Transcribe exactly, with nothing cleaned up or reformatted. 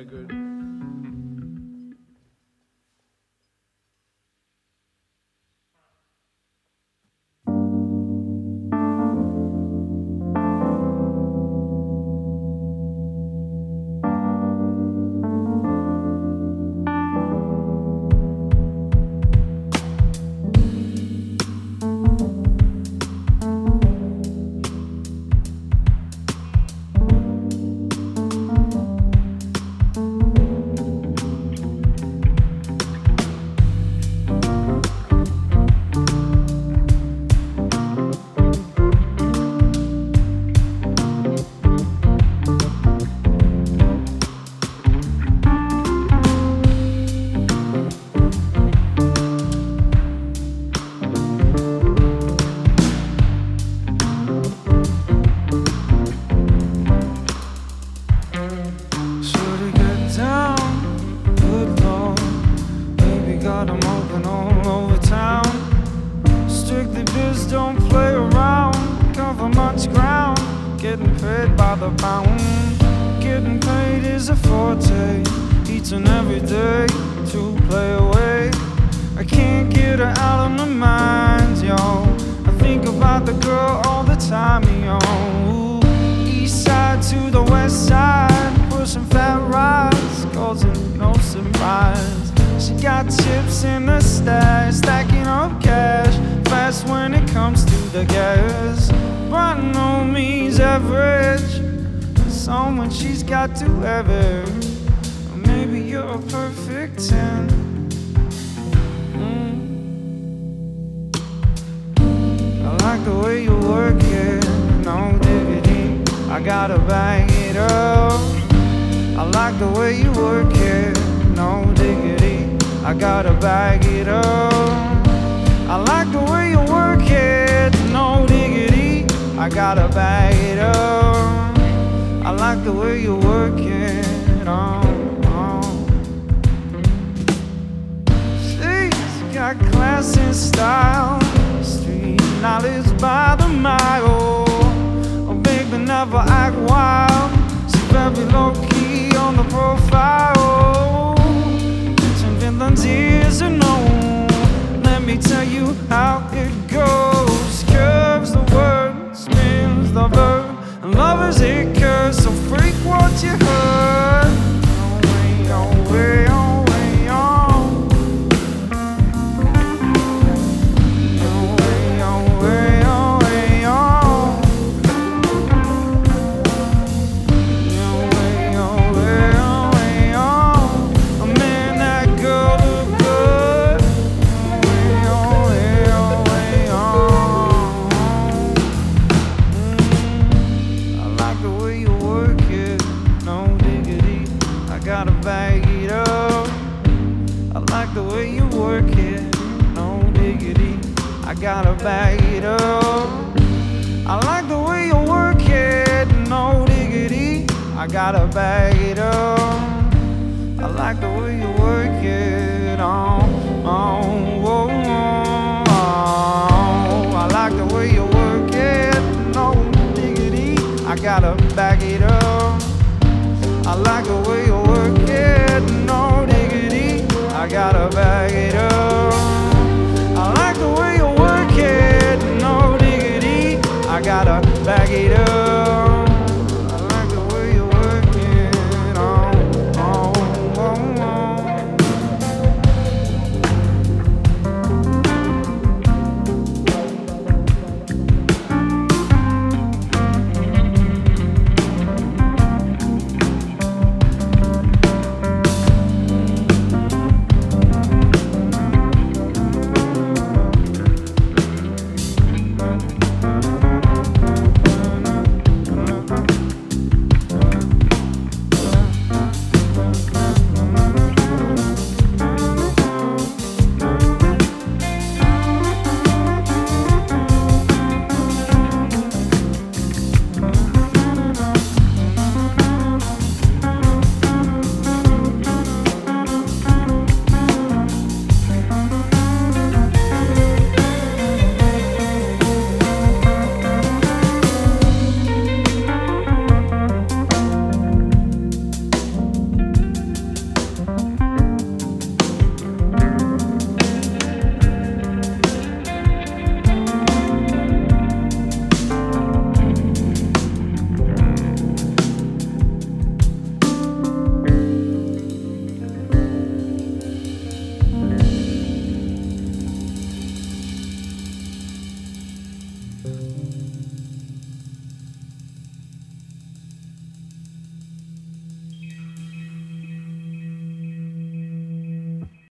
quite good. Don't play around, cover much ground, getting paid by the pound. Getting paid is a forte, each and every day to play away. I can't get her out of my mind, yo. I think about the girl all the time, yo. Ooh, east side to the west side, pushing fat rides, causing no surprise. She got chips in the stash, stacking up cash fast when it comes to the gas. By no means average, someone she's got to average. Or maybe you're a perfect ten. mm. I like the way you work it, no diggity, I gotta bag it up. I like the way you work it, no diggity, I gotta bag it up. I like the way you work it, no diggity, I gotta bag it up. I like the way you work it, oh, oh. She's got class and style, street knowledge by the mile. Oh baby, never act wild, she's very low-key on the profile. Some villains ears are known. Let me tell you how it goes. Curves the word, spins the verb, and lovers it curves, so freak what you heard. Oh way, oh way, oh way, oh. Oh way, oh way, oh way, oh. Oh way, oh way, oh way, oh. Oh man, that girl look good. Gotta bag it up. I like the way you work it, no diggity, I gotta bag it up. I like the way you work it, no diggity, I gotta bag it up. I like the way you work it, oh, oh.